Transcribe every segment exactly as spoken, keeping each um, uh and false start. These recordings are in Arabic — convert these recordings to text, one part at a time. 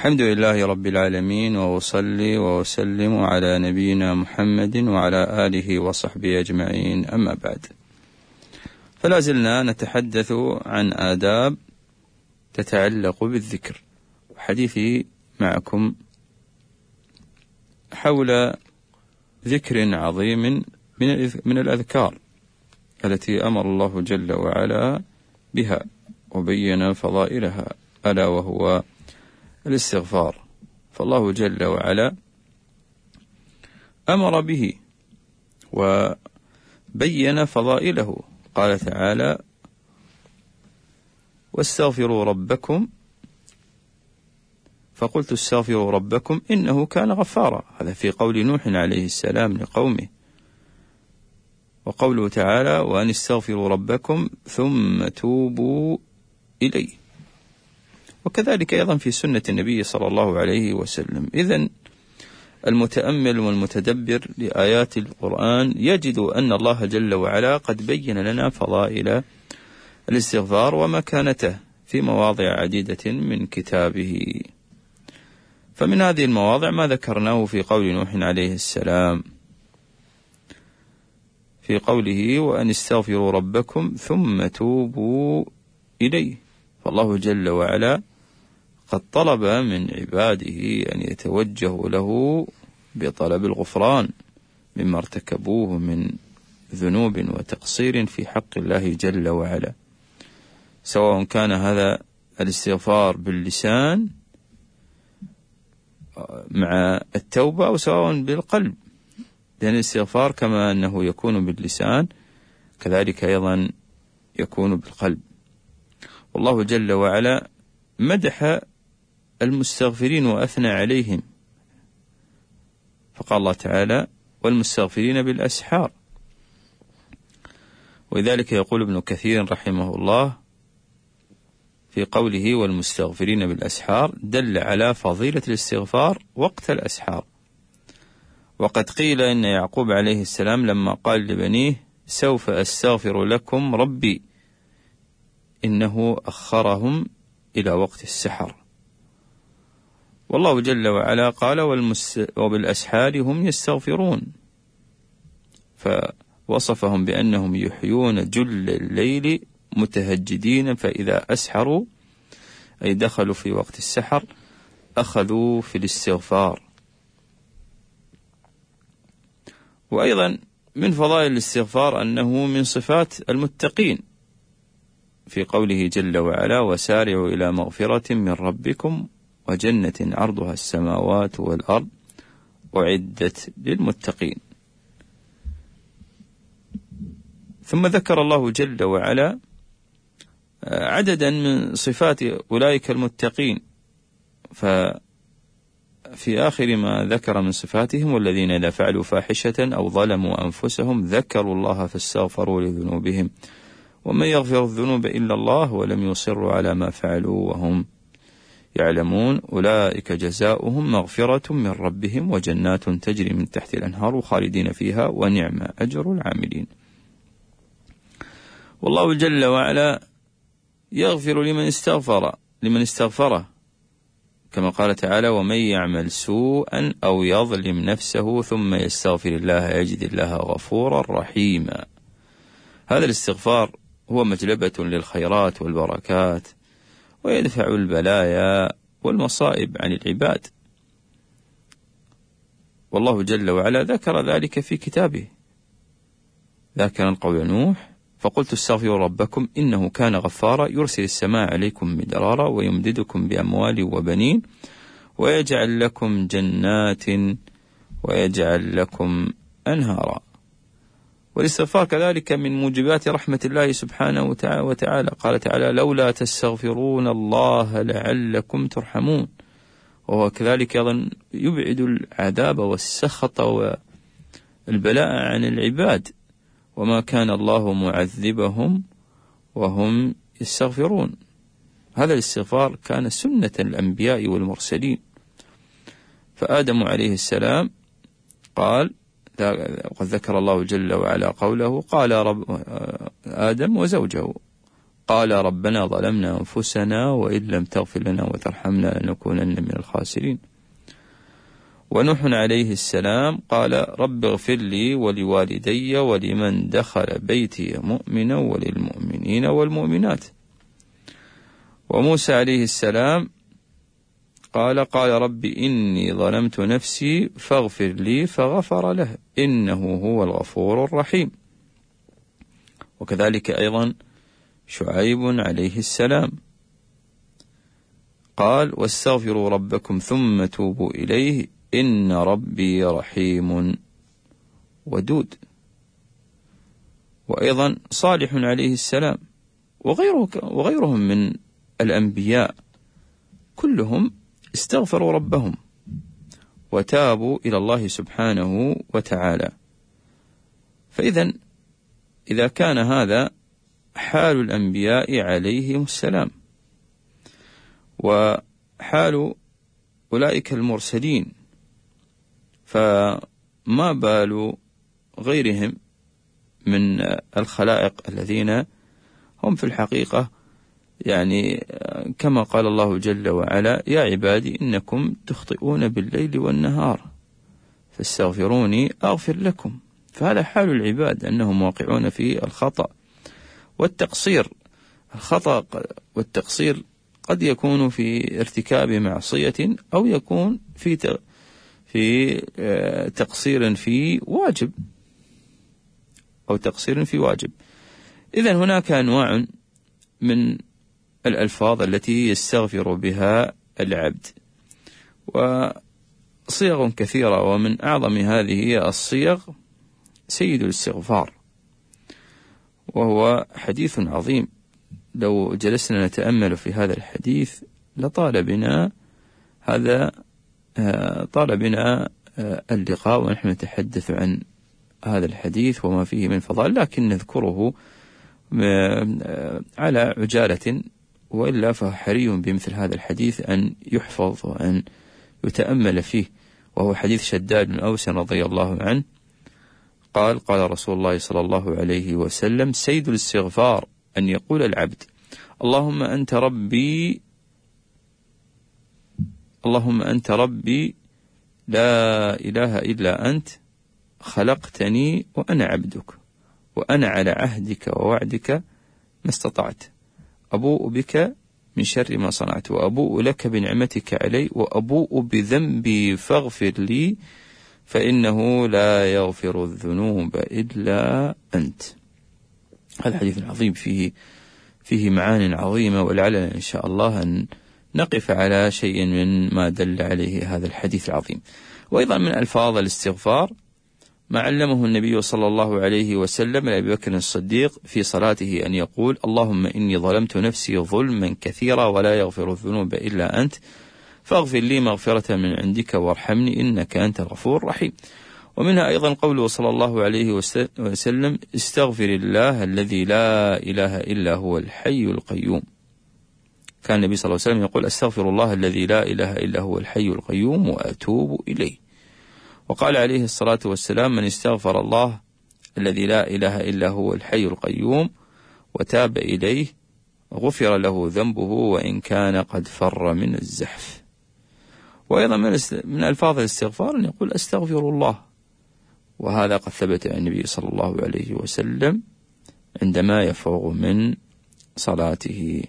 الحمد لله رب العالمين، وأصلي وأسلم على نبينا محمد وعلى آله وصحبه أجمعين، أما بعد. فلا زلنا نتحدث عن آداب تتعلق بالذكر، وحديثي معكم حول ذكر عظيم من الأذكار التي أمر الله جل وعلا بها وبين فضائلها، ألا وهو الاستغفار. فالله جل وعلا أمر به وبين فضائله، قال تعالى: واستغفروا ربكم فقلت استغفروا ربكم إنه كان غفارا. هذا في قول نوح عليه السلام لقومه. وقوله تعالى: وأن استغفروا ربكم ثم توبوا إليه. وكذلك أيضا في سنة النبي صلى الله عليه وسلم. إذن المتأمل والمتدبر لآيات القرآن يجد أن الله جل وعلا قد بين لنا فضائل الاستغفار ومكانته في مواضع عديدة من كتابه. فمن هذه المواضع ما ذكرناه في قول نوح عليه السلام، في قوله: وأن استغفروا ربكم ثم توبوا إليه. فالله جل وعلا قد طلب من عباده أن يتوجهوا له بطلب الغفران مما ارتكبوه من ذنوب وتقصير في حق الله جل وعلا، سواء كان هذا الاستغفار باللسان مع التوبة أو سواء بالقلب، لأن الاستغفار كما أنه يكون باللسان كذلك أيضا يكون بالقلب. والله جل وعلا مدح المستغفرين وأثنى عليهم، فقال الله تعالى: والمستغفرين بالأسحار. ولذلك يقول ابن كثير رحمه الله في قوله: والمستغفرين بالأسحار، دل على فضيلة الاستغفار وقت الأسحار. وقد قيل إن يعقوب عليه السلام لما قال لبنيه: سوف أستغفر لكم ربي، إنه أخرهم إلى وقت السحر. والله جل وعلا قال: وبالأسحار هم يستغفرون، فوصفهم بأنهم يحيون جل الليل متهجدين، فإذا أسحروا أي دخلوا في وقت السحر أخذوا في الاستغفار. وأيضا من فضائل الاستغفار أنه من صفات المتقين، في قوله جل وعلا: وسارعوا إلى مغفرة من ربكم وجنة عرضها السماوات والأرض أعدت للمتقين. ثم ذكر الله جل وعلا عددا من صفات أولئك المتقين، ففي آخر ما ذكر من صفاتهم: والذين إذا فعلوا فاحشة أو ظلموا أنفسهم ذكروا الله فاستغفروا لذنوبهم ومن يغفر الذنوب إلا الله ولم يصروا على ما فعلوا وهم يعلمون أولئك جزاؤهم مغفرة من ربهم وجنات تجري من تحت الأنهار خالدين فيها ونعم أجر العاملين. والله جل وعلا يغفر لمن استغفر لمن استغفره، كما قال تعالى: ومن يعمل سوءا أو يظلم نفسه ثم يستغفر الله يجد الله غفورا رحيما. هذا الاستغفار هو مجلبة للخيرات والبركات، ويدفع البلايا والمصائب عن العباد. والله جل وعلا ذكر ذلك في كتابه، ذكر قول نوح: فقلت استغفروا ربكم إنه كان غفارا يرسل السماء عليكم مدرارا ويمددكم بأموال وبنين ويجعل لكم جنات ويجعل لكم أنهارا. والاستغفار كذلك من موجبات رحمة الله سبحانه وتعالى. قال تعالى: لولا تستغفرون الله لعلكم ترحمون. وهو كذلك أيضا يبعد العذاب والسخط والبلاء عن العباد، وما كان الله معذبهم وهم يستغفرون. هذا الاستغفار كان سنة الأنبياء والمرسلين. فآدم عليه السلام قال، وقد ذكر الله جل وعلا قوله: قال رب آدم وزوجه قال ربنا ظلمنا أنفسنا وإن لم تغفر لنا وترحمنا لنكونن من الخاسرين. ونوح عليه السلام قال رب اغفر لي ولوالدي ولمن دخل بيتي مؤمنا وللمؤمنين والمؤمنات. وموسى عليه السلام قال قال رب إني ظلمت نفسي فاغفر لي فغفر له إنه هو الغفور الرحيم. وكذلك أيضا شعيب عليه السلام قال واستغفروا ربكم ثم توبوا إليه إن ربي رحيم ودود. وأيضا صالح عليه السلام وغيره وغيرهم من الأنبياء كلهم استغفروا ربهم وتابوا إلى الله سبحانه وتعالى. فإذا إذا كان هذا حال الأنبياء عليهم السلام وحال أولئك المرسلين، فما بال غيرهم من الخلائق الذين هم في الحقيقة يعني كما قال الله جل وعلا يا عبادي إنكم تخطئون بالليل والنهار فاستغفروني أغفر لكم. فهذا حال العباد أنهم واقعون في الخطأ والتقصير. الخطأ والتقصير قد يكون في ارتكاب معصية أو يكون في في تقصير في واجب أو تقصير في واجب. إذن هناك أنواع من الألفاظ التي يستغفر بها العبد وصيغ كثيرة، ومن أعظم هذه هي الصيغ سيد الاستغفار، وهو حديث عظيم لو جلسنا نتأمل في هذا الحديث لطال بنا هذا طال بنا اللقاء ونحن نتحدث عن هذا الحديث وما فيه من فضائل، لكن نذكره على عجالة، وإلا فحري بمثل هذا الحديث أن يحفظ وأن يتأمل فيه. وهو حديث شداد بن أوس رضي الله عنه قال قال رسول الله صلى الله عليه وسلم سيد الاستغفار أن يقول العبد اللهم أنت ربي اللهم أنت ربي لا إله إلا أنت خلقتني وأنا عبدك وأنا على عهدك ووعدك ما استطعت أبوء بك من شر ما صنعت وأبوء لك بنعمتك علي وأبوء بذنبي فاغفر لي فإنه لا يغفر الذنوب إلا أنت. هذا حديث عظيم فيه فيه معان عظيمة، ولعلنا إن شاء الله أن نقف على شيء من ما دل عليه هذا الحديث العظيم. وأيضا من ألفاظ الاستغفار ما علمه النبي صلى الله عليه وسلم لأبي بكر الصديق في صلاته أن يقول اللهم إني ظلمت نفسي ظلما كثيرا ولا يغفر الذنوب إلا أنت فاغفر لي مغفرة من عندك وارحمني إنك أنت الغفور الرحيم. ومنها أيضا قوله صلى الله عليه وسلم استغفر الله الذي لا إله إلا هو الحي القيوم. كان النبي صلى الله عليه وسلم يقول استغفر الله الذي لا إله إلا هو الحي القيوم وأتوب إليه. وقال عليه الصلاة والسلام من استغفر الله الذي لا إله إلا هو الحي القيوم وتاب إليه غفر له ذنبه وإن كان قد فر من الزحف. وأيضا من ألفاظ الاستغفار أن يقول أستغفر الله، وهذا قد ثبت عن النبي صلى الله عليه وسلم عندما يفرغ من صلاته.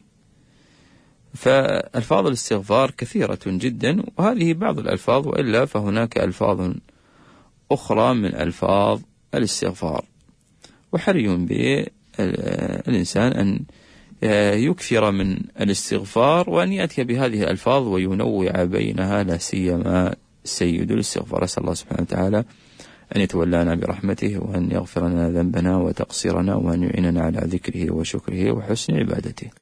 فألفاظ الاستغفار كثيرة جدا، وهذه بعض الألفاظ، وإلا فهناك ألفاظ أخرى من ألفاظ الاستغفار. وحري بالإنسان أن يكثر من الاستغفار وأن يأتي بهذه الألفاظ وينوع بينها، لا سيما سيد الاستغفار. أسأل الله سبحانه وتعالى أن يتولانا برحمته وأن يغفر لنا ذنبنا وتقصيرنا وأن يعيننا على ذكره وشكره وحسن عبادته.